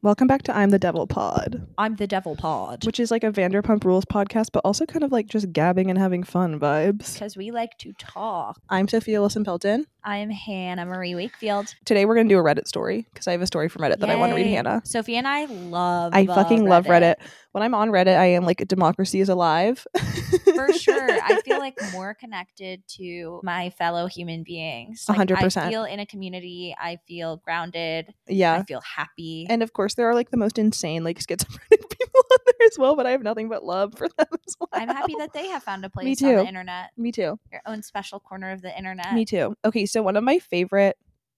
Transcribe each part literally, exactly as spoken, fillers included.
Welcome back to I'm the Devil Pod, I'm the Devil Pod. which is like a Vanderpump Rules podcast, but also kind of like just gabbing and having fun vibes. Because we like to talk. I'm Sophia Wilson-Pelton. I'm Hannah Marie Wakefield. Today we're going to do a Reddit story because I have a story from Reddit that I want to read Yay. Hannah. Sophia and I love I fucking Reddit. love Reddit. When I'm on Reddit, I am like, democracy is alive. For sure. I feel like more connected to my fellow human beings. Like, one hundred percent. I feel in a community. I feel grounded. Yeah. I feel happy. And of course, there are like the most insane, like schizophrenic people on there as well, but I have nothing but love for them as well. I'm happy that they have found a place Me on too. the internet. Me too. Your own special corner of the internet. Me too. Okay, so one of my favorite,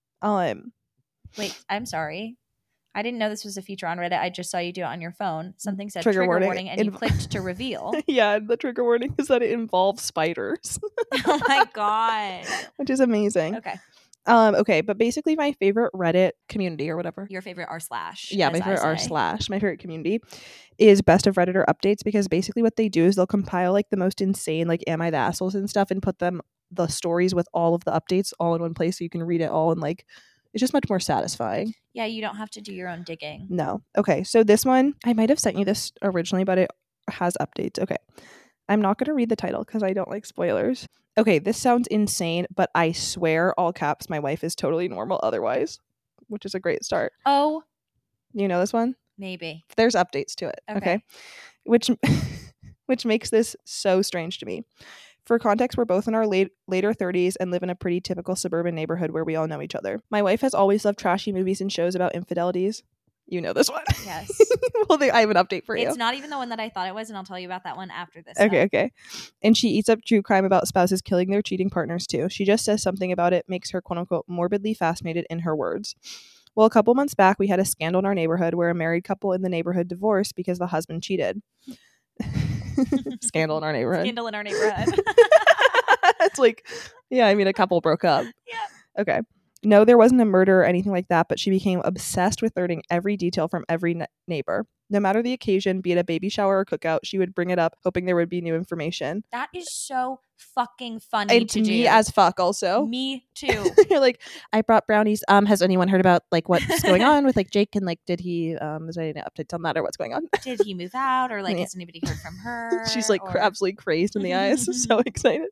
um, Wait, I'm sorry. I didn't know this was a feature on Reddit. I just saw you do it on your phone. Something said Trigger trigger, warning. warning, and you Inv- clicked to reveal. yeah, the trigger warning is that it involves spiders, Oh my god. which is amazing. Okay. Um, okay, but basically my favorite Reddit community or whatever. Your favorite r slash. Yeah, as my I favorite r say. slash. My favorite community is Best of Redditor updates, because basically what they do is they'll compile like the most insane like Am I the Assholes and stuff and put them the stories with all of the updates all in one place so you can read it all, and like it's just much more satisfying. Yeah, you don't have to do your own digging. No. Okay, so this one, I might have sent you this originally, but it has updates. Okay. I'm not going to read the title because I don't like spoilers. Okay, this sounds insane, but I swear, all caps, my wife is totally normal otherwise, which is a great start. Oh, You know this one? maybe. There's updates to it. Okay. Okay. Which which makes this so strange to me. For context, we're both in our late later thirties and live in a pretty typical suburban neighborhood where we all know each other. My wife has always loved trashy movies and shows about infidelities. You know this one. Yes. Well, they, I have an update for you. It's not even the one that I thought it was, and I'll tell you about that one after this. Okay, now. okay. And she eats up true crime about spouses killing their cheating partners too. She just says something about it makes her quote unquote morbidly fascinated, in her words. Well, a couple months back, we had a scandal in our neighborhood where a married couple in the neighborhood divorced because the husband cheated. Scandal in our neighborhood. Scandal in our neighborhood. It's like, yeah, I mean, a couple broke up. Yeah. Okay. No, there wasn't a murder or anything like that, but she became obsessed with learning every detail from every ne- neighbor. No matter the occasion, be it a baby shower or cookout, she would bring it up, hoping there would be new information. That is so fucking funny And to me do. as fuck also. Me too. You're like, I brought brownies. Um, has anyone heard about like what's going on with like Jake, and like did he um is there any updates on that or what's going on? Did he move out, or like Yeah. has anybody heard from her? She's like or... absolutely crazed in the eyes. So excited.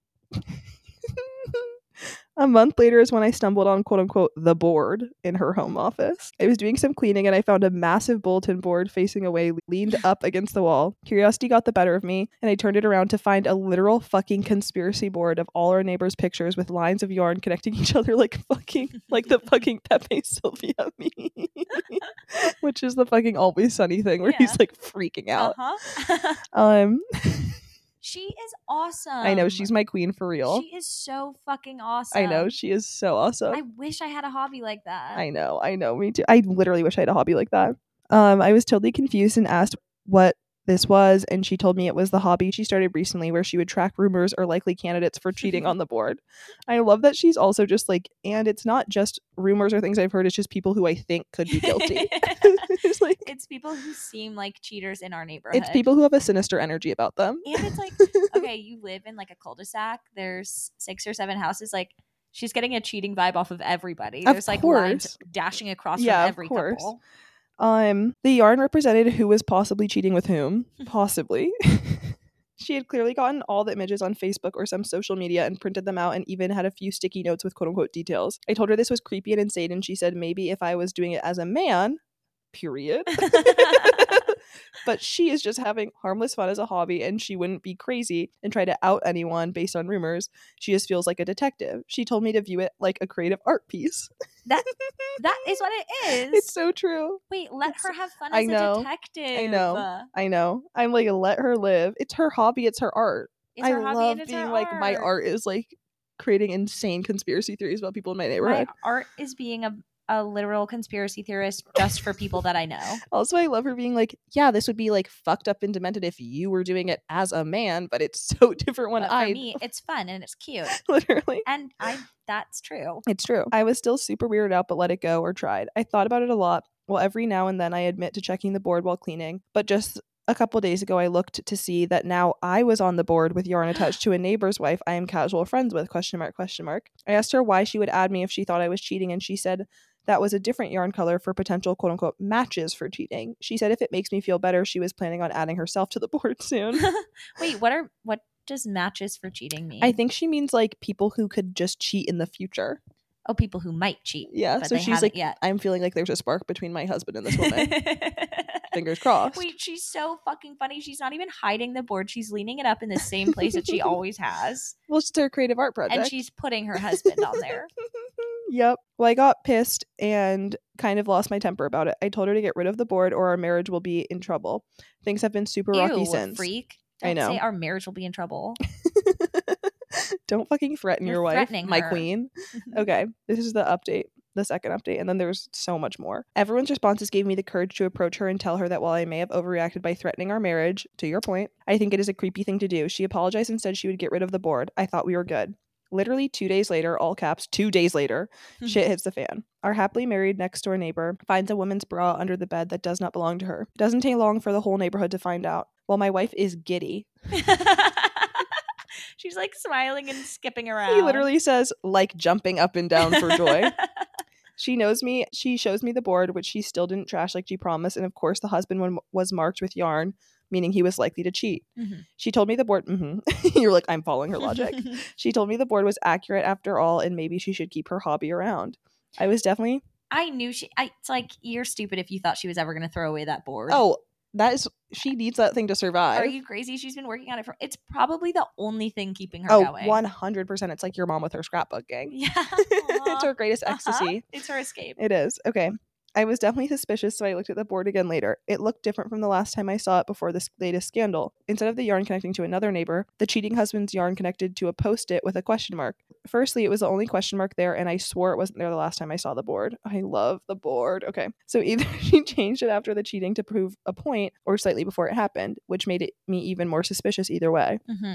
A month later is when I stumbled on quote unquote the board in her home office. I was doing some cleaning and I found a massive bulletin board facing away, leaned up against the wall. Curiosity got the better of me, and I turned it around to find a literal fucking conspiracy board of all our neighbors' pictures with lines of yarn connecting each other like fucking like the fucking Pepe Sylvia meme. Which is the fucking Always Sunny thing where Yeah. he's like freaking out. Uh-huh. Um She is awesome. I know, she's my queen for real. She is so fucking awesome. I know, she is so awesome. I wish I had a hobby like that. I know, I know, me too. I literally wish I had a hobby like that. Um, I was totally confused and asked what this was, and she told me it was the hobby she started recently where she would track rumors or likely candidates for cheating on the board. I love that she's also just like, and it's not just rumors or things I've heard, it's just people who I think could be guilty. It's like, it's people who seem like cheaters in our neighborhood. it's people who have a sinister energy about them. And it's like, okay, you live in like a cul-de-sac. There's six or seven houses. Like, she's getting a cheating vibe off of everybody. Of There's like course. lines dashing across Yeah, from of every course. couple. Um, the yarn represented who was possibly cheating with whom. Possibly. She had clearly gotten all the images on Facebook or some social media and printed them out, and even had a few sticky notes with quote unquote details. I told her this was creepy and insane, and she said maybe if I was doing it as a man, period. But she is just having harmless fun as a hobby, and she wouldn't be crazy and try to out anyone based on rumors. She just feels like a detective. She told me to view it like a creative art piece. That that is what it is. It's so true. Wait, let it's- her have fun I as know. a detective. I know. I know. I'm like, let her live. It's her hobby. It's her art. It's I her hobby love and it's being her like, my art is like creating insane conspiracy theories about people in my neighborhood. My art is being a, a literal conspiracy theorist just for people that I know. Also, I love her being like, yeah, this would be like fucked up and demented if you were doing it as a man, but it's so different when But for I me, it's fun and it's cute. literally. And I that's true. It's true. I was still super weirded out, but let it go or tried. I thought about it a lot. Well, every now and then I admit to checking the board while cleaning, but just a couple days ago I looked to see that now I was on the board with yarn attached to a neighbor's wife I am casual friends with, question mark, question mark. I asked her why she would add me if she thought I was cheating, and she said that was a different yarn color for potential quote-unquote matches for cheating. She said if it makes me feel better, she was planning on adding herself to the board soon. Wait, what are what does matches for cheating mean? I think she means like people who could just cheat in the future. Oh, people who might cheat. Yeah, but so they she's haven't like, yet. I'm feeling like there's a spark between my husband and this woman. Fingers crossed. Wait, she's so fucking funny. She's not even hiding the board. She's leaning it up in the same place that she always has. Well, it's her creative art project. And she's putting her husband on there. Yep. Well, I got pissed and kind of lost my temper about it. I told her to get rid of the board or our marriage will be in trouble. Things have been super rocky Ew, since. Freak. Don't I know. say our marriage will be in trouble. Don't fucking threaten You're your wife, threatening my her. queen. Okay, this is the update, the second update, and then there's so much more. Everyone's responses gave me the courage to approach her and tell her that while I may have overreacted by threatening our marriage, to your point, I think it is a creepy thing to do. She apologized and said she would get rid of the board. I thought we were good. Literally two days later, all caps, two days later, shit hits the fan. Our happily married next door neighbor finds a woman's bra under the bed that does not belong to her. It doesn't take long for the whole neighborhood to find out. While my wife is giddy. She's like smiling and skipping around. He literally says, like jumping up and down for joy. She knows me. She shows me the board, which she still didn't trash like she promised. And of course, the husband was marked with yarn, meaning he was likely to cheat. Mm-hmm. She told me the board. Mm-hmm. You're like, I'm following her logic. She told me the board was accurate after all, and maybe she should keep her hobby around. I was definitely. I knew she. I, it's like, you're stupid if you thought she was ever going to throw away that board. Oh, that is. She needs that thing to survive. Are you crazy? She's been working on it for. It's probably the only thing keeping her oh, going. one hundred percent. It's like your mom with her scrapbook gang. Yeah. It's her greatest Uh-huh. ecstasy. It's her escape. It is. Okay. I was definitely suspicious, so I looked at the board again later. It looked different from the last time I saw it before this latest scandal. Instead of the yarn connecting to another neighbor, the cheating husband's yarn connected to a post-it with a question mark. Firstly, it was the only question mark there, and I swore it wasn't there the last time I saw the board. I love the board. Okay. So either she changed it after the cheating to prove a point, or slightly before it happened, which made it me even more suspicious either way. Mm-hmm.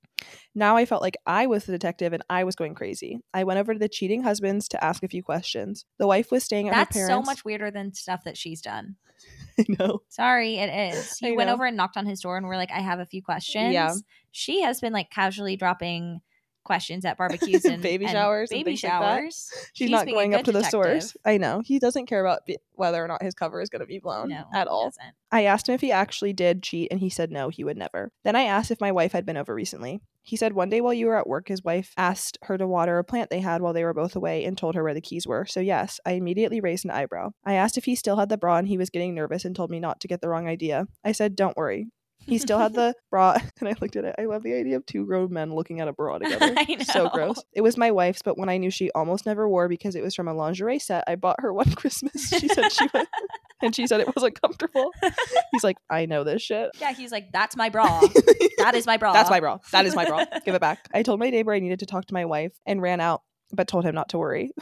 Now I felt like I was the detective and I was going crazy. I went over to the cheating husbands to ask a few questions. The wife was staying at That's her so parents'. much weirder than stuff that she's done. I know. Sorry, it is. I You went know. over and knocked on his door and we're like, I have a few questions. Yeah. She has been like casually dropping questions at barbecues and Baby and showers and baby things like that. showers. She's, not being a going up good to the detective. source. I know. He doesn't care about be- whether or not his cover is going to be blown No, at he all. doesn't. I asked him if he actually did cheat, and he said no, he would never. Then I asked if my wife had been over recently. He said one day while you were at work, his wife asked her to water a plant they had while they were both away and told her where the keys were. So yes, I immediately raised an eyebrow. I asked if he still had the bra, and he was getting nervous and told me not to get the wrong idea. I said, don't worry. He still had the bra, and I looked at it. I love the idea of two grown men looking at a bra together. I know. So gross. It was my wife's, but when I knew she almost never wore because it was from a lingerie set I bought her one Christmas, she said she would, and she said it wasn't comfortable. He's like, I know this shit. Yeah, he's like, that's my bra. That is my bra. That's my bra. That is my bra. Give it back. I told my neighbor I needed to talk to my wife and ran out, but told him not to worry.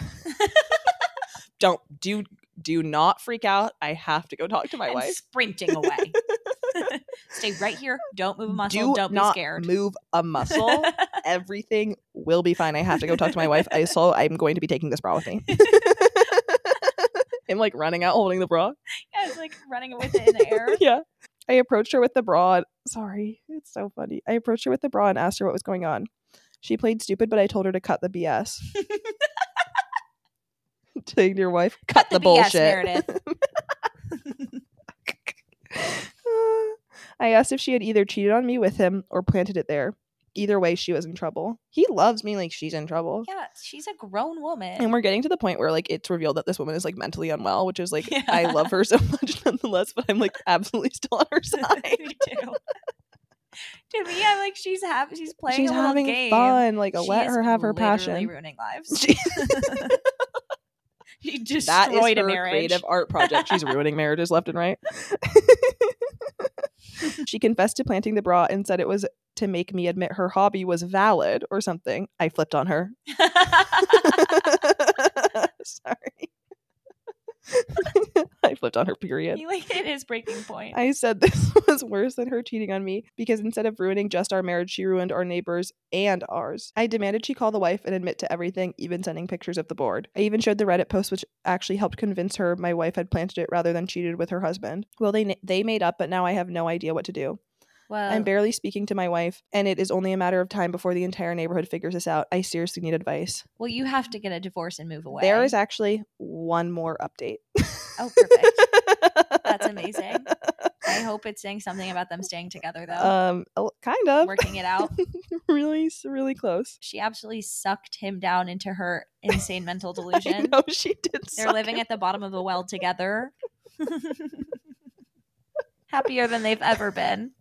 Don't do do not freak out. I have to go talk to my and wife. sprinting away. Stay right here. Don't move a muscle. Do Don't not be scared. move a muscle. Everything will be fine. I have to go talk to my wife. I so I'm going to be taking this bra with me. I'm like running out holding the bra. Yeah, it's like running with it in the air. Yeah. I approached her with the bra. Sorry, it's so funny. I approached her with the bra and asked her what was going on. She played stupid, but I told her to cut the B S. Telling your wife, cut, Cut the, the B S, bullshit. Meredith. I asked if she had either cheated on me with him or planted it there. Either way, she was in trouble. He loves me like she's in trouble. Yeah, she's a grown woman. And we're getting to the point where like it's revealed that this woman is like mentally unwell, which is like Yeah. I love her so much nonetheless, but I'm like absolutely still on her side. Me too. To me, I'm like, she's happy. She's playing She's a little having game. fun. Like She let is her have her literally passion. ruining lives. She- She destroyed that is a her marriage. creative art project. She's ruining marriages left and right. She confessed to planting the bra and said it was to make me admit her hobby was valid or something. I flipped on her. Sorry. I flipped on her, period. He like hit his breaking point. I said this was worse than her cheating on me because instead of ruining just our marriage, she ruined our neighbors and ours. I demanded she call the wife and admit to everything, even sending pictures of the board. I even showed the Reddit post, which actually helped convince her my wife had planted it rather than cheated with her husband. Well, they they made up, but now I have no idea what to do. Well, I'm barely speaking to my wife, and it is only a matter of time before the entire neighborhood figures this out. I seriously need advice. well, you have to get a divorce and move away. There is actually one more update. Oh, perfect. That's amazing. I hope it's saying something about them staying together, though. Um, a- kind of. Working it out. really, really close. She absolutely sucked him down into her insane mental delusion. I know she did. They're living him. at the bottom of a well together. Happier than they've ever been.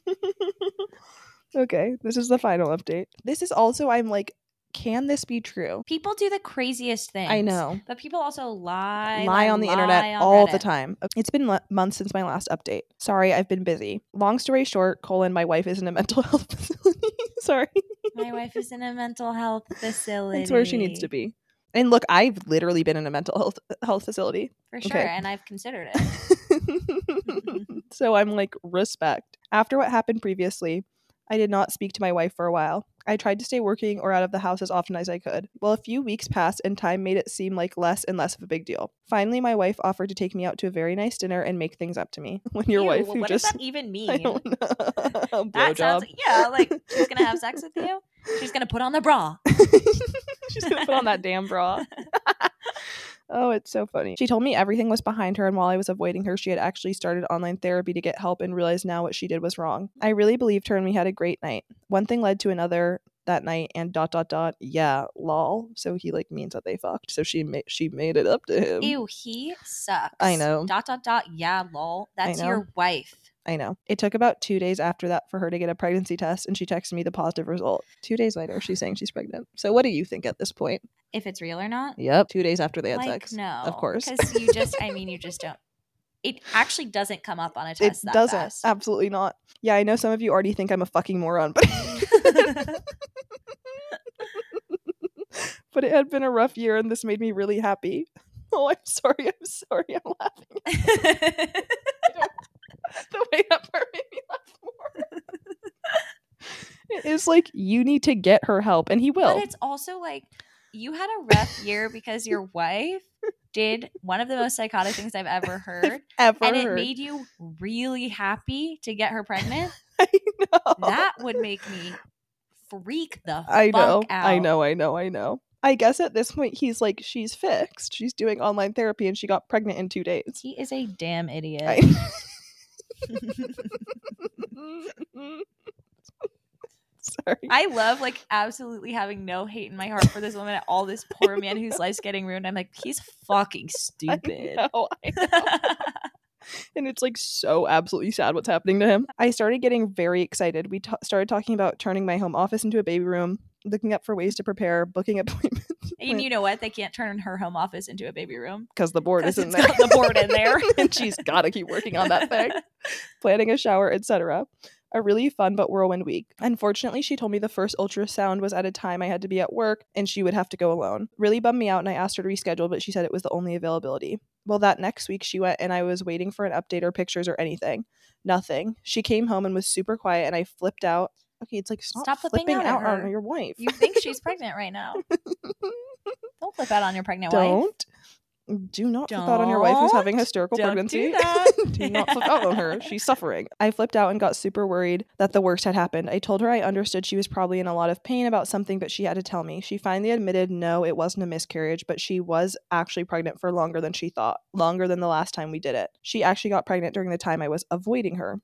Okay, this is the final update. This is also, I'm like, can this be true? People do the craziest things. I know. But people also lie. Lie on the lie internet on all Reddit. the time. It's been le- months since my last update. Sorry, I've been busy. Long story short, colon, my wife is in a mental health facility. Sorry. My wife is in a mental health facility. That's where she needs to be. And look, I've literally been in a mental health health facility. For sure, Okay. and I've considered it. So I'm like, respect. After what happened previously, I did not speak to my wife for a while. I tried to stay working or out of the house as often as I could. Well, a few weeks passed and time made it seem like less and less of a big deal. Finally, my wife offered to take me out to a very nice dinner and make things up to me. When your Ew, wife who what just does that even mean? I don't know. That Blowjob. sounds yeah, like she's gonna have sex with you. She's gonna put on the bra. She's gonna put on that damn bra. Oh, it's so funny. She told me everything was behind her, and while I was avoiding her, she had actually started online therapy to get help and realized now what she did was wrong. I really believed her, and we had a great night. One thing led to another that night, and dot dot dot. Yeah, lol. So he like means that they fucked. So she made she made it up to him. Ew, he sucks. I know. Dot dot dot. Yeah, lol. That's know. your wife. I know. It took about two days after that for her to get a pregnancy test, and she texted me the positive result. Two days later, she's saying she's pregnant. So what do you think at this point? If it's real or not? Yep. Two days after they had Like, sex. no. Of course. Because you just, I mean, you just don't. It actually doesn't come up on a It test that doesn't. fast. Absolutely not. Yeah, I know some of you already think I'm a fucking moron, but but it had been a rough year, and this made me really happy. Oh, I'm sorry. I'm sorry. I'm laughing. The way that part made me laugh more. It is like, you need to get her help, and he will. But it's also like, you had a rough year because your wife did one of the most psychotic things I've ever heard. Ever and it heard. made you really happy to get her pregnant. I know. That would make me freak the I know. fuck out. I know. I know. I know. I guess at this point, he's like, she's fixed. She's doing online therapy, and she got pregnant in two days. He is a damn idiot. I- Sorry. I love like absolutely having no hate in my heart for this woman at all. This poor man whose life's getting ruined. I'm like, he's fucking stupid. I know, I know. And it's like so absolutely sad what's happening to him. I started getting very excited. We t- started talking about turning my home office into a baby room, looking up for ways to prepare, booking appointments. And you know what? They can't turn her home office into a baby room Because the board because isn't it's there. got the board in there. And she's got to keep working on that thing. Planning a shower, et cetera. A really fun but whirlwind week. Unfortunately, she told me the first ultrasound was at a time I had to be at work and she would have to go alone. Really bummed me out, and I asked her to reschedule, but she said it was the only availability. Well, that next week she went, and I was waiting for an update or pictures or anything. Nothing. She came home and was super quiet, and I flipped out. Okay, it's like, stop, Stop flipping flipping out at out her. on your wife. You think she's pregnant right now. Don't flip out on your pregnant wife. Don't. Do not flip out on your wife who's having hysterical Don't pregnancy. do that. Do not flip out on her. She's suffering. I flipped out and got super worried that the worst had happened. I told her I understood she was probably in a lot of pain about something, but she had to tell me. She finally admitted no, it wasn't a miscarriage, but she was actually pregnant for longer than she thought, longer than the last time we did it. She actually got pregnant during the time I was avoiding her.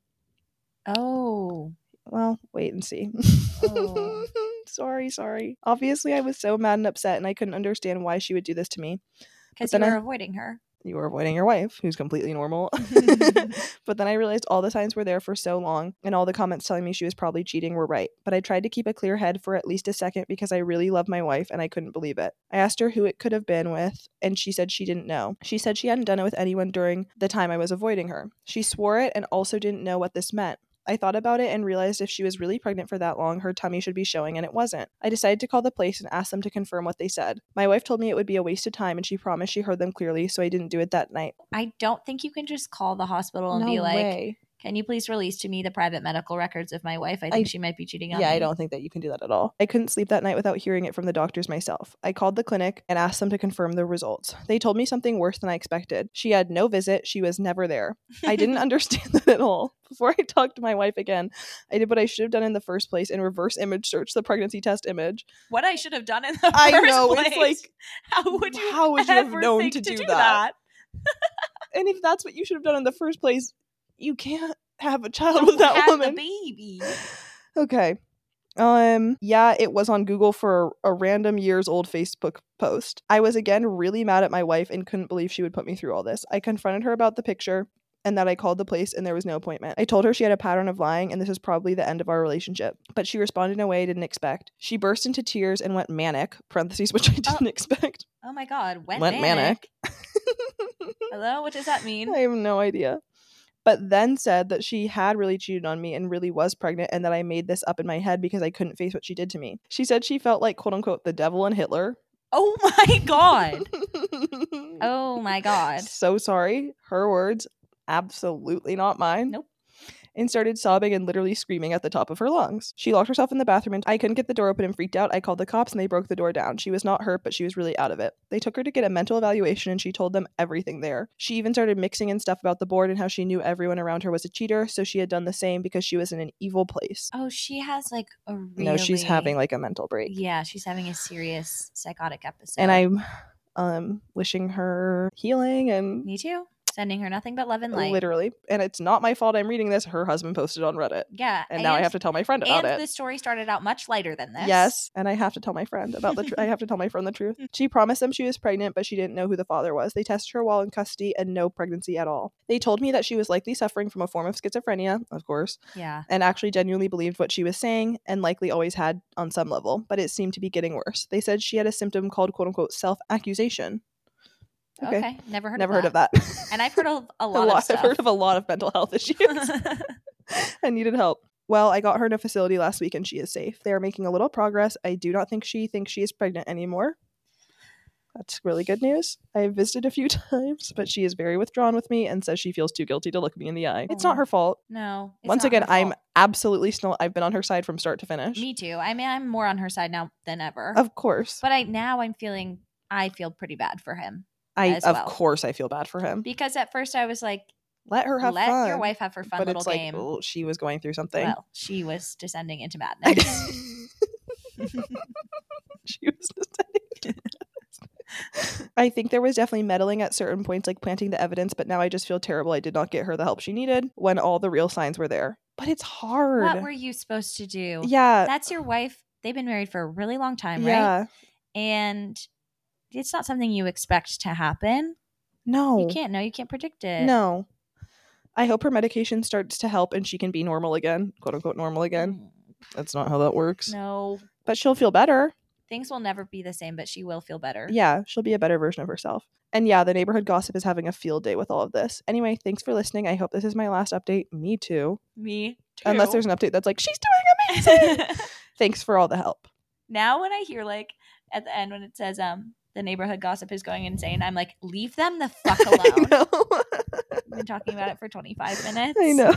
Oh. Well, wait and see. Oh. Sorry, sorry. Obviously, I was so mad and upset, and I couldn't understand why she would do this to me. Because But you then were I- avoiding her. You were avoiding your wife, who's completely normal. But then I realized all the signs were there for so long, and all the comments telling me she was probably cheating were right. But I tried to keep a clear head for at least a second because I really love my wife, and I couldn't believe it. I asked her who it could have been with, and she said she didn't know. She said she hadn't done it with anyone during the time I was avoiding her. She swore it and also didn't know what this meant. I thought about it and realized if she was really pregnant for that long, her tummy should be showing, and it wasn't. I decided to call the place and ask them to confirm what they said. My wife told me it would be a waste of time, and she promised she heard them clearly, so I didn't do it that night. I don't think you can just call the hospital and No be like, way. Can you please release to me the private medical records of my wife? I think I- she might be cheating on Yeah, me. I don't think that you can do that at all. I couldn't sleep that night without hearing it from the doctors myself. I called the clinic and asked them to confirm the results. They told me something worse than I expected. She had no visit. She was never there. I didn't understand that at all. Before I talked to my wife again, I did what I should have done in the first place and reverse image search the pregnancy test image. What I should have done in the I first know, place. it's like, how would you how would you have ever known think to to do do that? that? And if that's what you should have done in the first place, you can't have a child Don't with that have woman. the baby. Okay. Um, yeah, it was on Google for a random years old Facebook post. I was again really mad at my wife and couldn't believe she would put me through all this. I confronted her about the picture and that I called the place and there was no appointment. I told her she had a pattern of lying and this is probably the end of our relationship. But she responded in a way I didn't expect. She burst into tears and went manic, parentheses, which I didn't Oh. expect. Oh my god, went, Went manic. manic. Hello, what does that mean? I have no idea. But then said that she had really cheated on me and really was pregnant and that I made this up in my head because I couldn't face what she did to me. She said she felt like, quote unquote, the devil and Hitler. Oh my god. Oh my god. So sorry. Her words, absolutely not mine. Nope. And started sobbing and literally screaming at the top of her lungs. She locked herself in the bathroom and I couldn't get the door open and freaked out. I called the cops and they broke the door down. She was not hurt, but she was really out of it. They took her to get a mental evaluation and she told them everything there. She even started mixing in stuff about the board and how she knew everyone around her was a cheater, so she had done the same because she was in an evil place. Oh, she has like a really... No, she's having like a mental break. Yeah, she's having a serious psychotic episode. And I'm um wishing her healing and Me too. Sending her nothing but love and light. literally. And it's not my fault I'm reading this. Her husband posted on Reddit. Yeah. And, now I have to tell my friend about and it. the story started out much lighter than this. Yes, and I have to tell my friend about the. Tr- I have to tell my friend the truth. She promised them she was pregnant, but she didn't know who the father was. They tested her while in custody, and no pregnancy at all. They told me that she was likely suffering from a form of schizophrenia, of course, Yeah. and actually genuinely believed what she was saying, and likely always had on some level. But it seemed to be getting worse. They said she had a symptom called "quote unquote" self-accusation. Okay. Okay. Never heard Never of heard that. of that. And I've heard of a a lot, lot. of stuff. I've heard of a lot of mental health issues. I needed help. Well, I got her in a facility last week and she is safe. They are making a little progress. I do not think she thinks she is pregnant anymore. That's really good news. I have visited a few times, but she is very withdrawn with me and says she feels too guilty to look me in the eye. It's not her fault. No. it's Once not again, her I'm fault. absolutely still, I've been on her side from start to finish. Me too. I mean, I'm more on her side now than ever. Of course. But I now I'm feeling, I feel pretty bad for him. I, as of well. course, I feel bad for him. Because at first I was like, Let her have let fun. your wife have her fun but little it's like, game. oh, she was going through something. Well, she was descending into I madness. she was descending. I think there was definitely meddling at certain points, like planting the evidence, but now I just feel terrible I did not get her the help she needed when all the real signs were there. But it's hard. What were you supposed to do? Yeah. That's your wife. They've been married for a really long time, right? Yeah. And it's not something you expect to happen. No. You can't know. You can't predict it. No. I hope her medication starts to help and she can be normal again, quote unquote normal again. That's not how that works. No. But she'll feel better. Things will never be the same, but she will feel better. Yeah, she'll be a better version of herself. And yeah, the neighborhood gossip is having a field day with all of this. Anyway, thanks for listening. I hope this is my last update. Me too. Me too. Unless there's an update that's like, she's doing amazing. Thanks for all the help. Now when I hear like at the end when it says um the neighborhood gossip is going insane, I'm like, leave them the fuck alone. I know. We've been talking about it for twenty-five minutes. I know.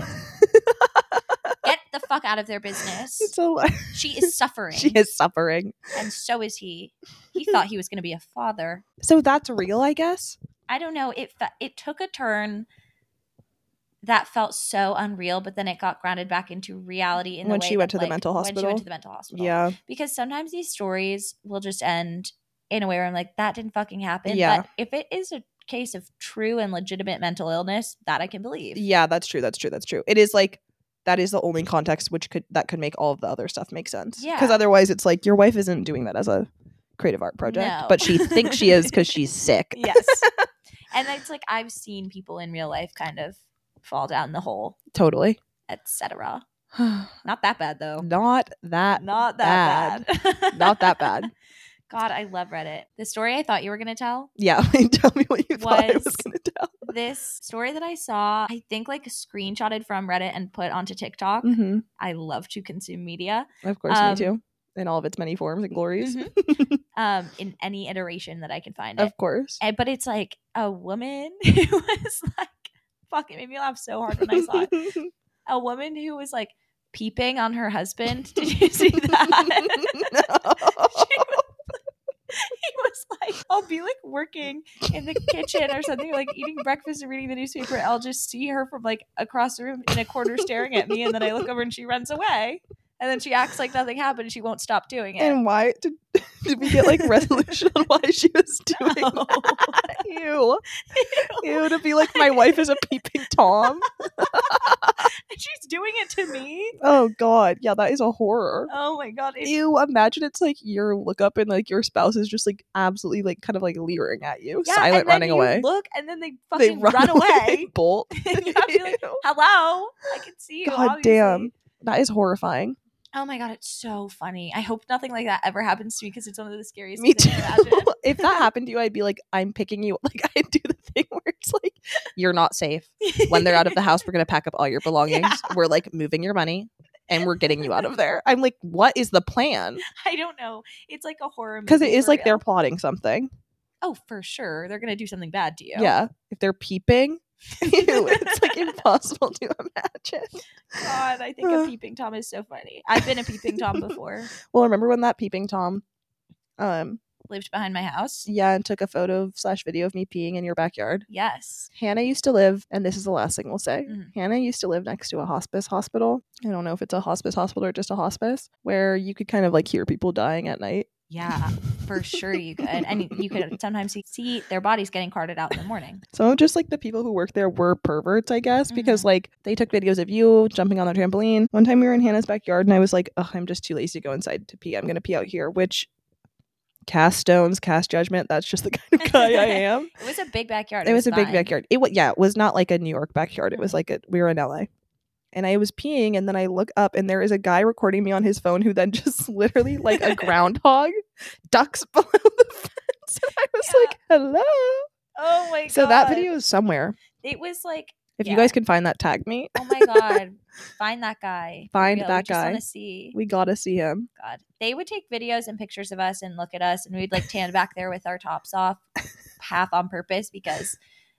Get the fuck out of their business. It's a lot. She is suffering. She is suffering. And so is he. He thought he was going to be a father. So that's real, I guess. I don't know. It fe- it took a turn that felt so unreal, but then it got grounded back into reality in the When way she went that, to the like, mental When she hospital? went to the mental hospital. Yeah. Because sometimes these stories will just end in a way where I'm like, that didn't fucking happen. Yeah. But if it is a case of true and legitimate mental illness, that I can believe. Yeah, that's true. That's true. That's true. It is like that is the only context which could that could make all of the other stuff make sense. Yeah. Because otherwise it's like your wife isn't doing that as a creative art project. No. But she thinks she is because she's sick. Yes. And it's like I've seen people in real life kind of fall down the hole, Totally. et cetera. Not that bad though. Not that Not that bad. Not that bad. God, I love Reddit. The story I thought you were going to tell, Yeah. Tell me what you thought I Was- was going to tell. this story that I saw, I think like screenshotted from Reddit and put onto TikTok. Mm-hmm. I love to consume media Of course, Um, me too. In all of its many forms and glories. um, in any iteration that I can find it. Of course. And- but it's like a woman who was like fuck, it made me laugh so hard when I saw it. A woman who was like peeping on her husband. Did you see that? No. She was, he was like, I'll be like working in the kitchen or something, like eating breakfast or reading the newspaper. I'll just see her from like across the room in a corner staring at me, and then I look over and she runs away. And then she acts like nothing happened and she won't stop doing it. And why did, did we get like resolution on why she was doing No. that? Ew. Ew, to be like, my wife is a peeping Tom. And she's doing it to me. Oh god, yeah, that is a horror. Oh my god. It, Ew, imagine it's like your look up and like your spouse is just like absolutely like kind of like leering at you, yeah, silent and then running you away. Look, and then they They fucking run, away. bolt. And you have to be like, Ew. hello, I can see you. God obviously. damn. That is horrifying. Oh my god, it's so funny. I hope nothing like that ever happens to me because it's one of the scariest Me things too. I can imagine. If that happened to you, I'd be like, I'm picking you. Like, I do the thing where it's like, you're not safe. When they're out of the house, we're going to pack up all your belongings. Yeah. We're like moving your money and we're getting you out of there. I'm like, what is the plan? I don't know. It's like a horror movie. Because it is for like they're real. plotting something. Oh, for sure. They're going to do something bad to you. Yeah. If they're peeping, ew, it's like impossible to imagine. God, I think a peeping Tom is so funny. I've been a peeping Tom before. Well, remember when that peeping Tom um Lived behind my house? yeah, and took a photo slash video of me peeing in your backyard? Yes. Hannah used to live, and this is the last thing we'll say. Mhm. Hannah used to live next to a hospice hospital. I don't know if it's a hospice hospital or just a hospice, where you could kind of like hear people dying at night. Yeah, for sure you could. And you could sometimes see their bodies getting carted out in the morning. Some of just like the people who worked there were perverts, I guess, because Mhm. like they took videos of you jumping on the trampoline. One time we were in Hannah's backyard and I was like, oh, I'm just too lazy to go inside to pee. I'm going to pee out here, which cast stones, cast judgment. That's just the kind of guy I am. It was a big backyard. It was a big fine. backyard. It was, yeah, it was not like a New York backyard. It was like a, we were in L A. And I was peeing, and then I look up, and there is a guy recording me on his phone who then just literally, like a groundhog, ducks below the fence. And I was Yeah. like, hello. Oh my god. So that video is somewhere. It was like, If yeah. you guys can find that, tag me. Oh my god. Find that guy. For Find real. that we just guy. want to see. We gotta see him. God. They would take videos and pictures of us and look at us, and we'd like stand back there with our tops off, half on purpose, because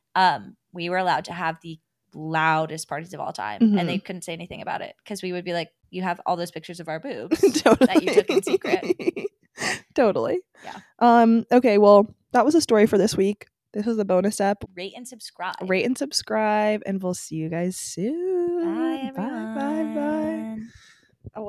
um we were allowed to have the loudest parties of all time, Mhm. and they couldn't say anything about it because we would be like, you have all those pictures of our boobs Totally. that you took in secret. Totally. Yeah. Um. Okay. Well, that was a story for this week. This was the bonus ep. Rate and subscribe. Rate and subscribe, and we'll see you guys soon. Bye, Bye. everyone. Bye. Bye.